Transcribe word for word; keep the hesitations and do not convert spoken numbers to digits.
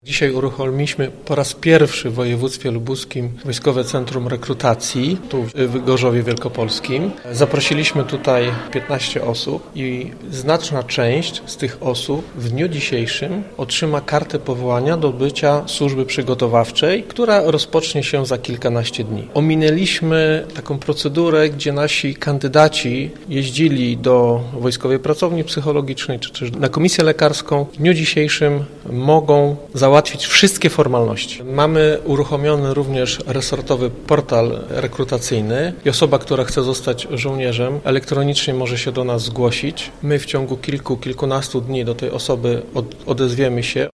Dzisiaj uruchomiliśmy po raz pierwszy w województwie lubuskim Wojskowe Centrum Rekrutacji, tu w Gorzowie Wielkopolskim. Zaprosiliśmy tutaj piętnaście osób i znaczna część z tych osób w dniu dzisiejszym otrzyma kartę powołania do bycia służby przygotowawczej, która rozpocznie się za kilkanaście dni. Ominęliśmy taką procedurę, gdzie nasi kandydaci jeździli do Wojskowej Pracowni Psychologicznej czy też na komisję lekarską. W dniu dzisiejszym mogą załatwić wszystkie formalności. Mamy uruchomiony również resortowy portal rekrutacyjny i osoba, która chce zostać żołnierzem, elektronicznie może się do nas zgłosić. My w ciągu kilku, kilkunastu dni do tej osoby odezwiemy się.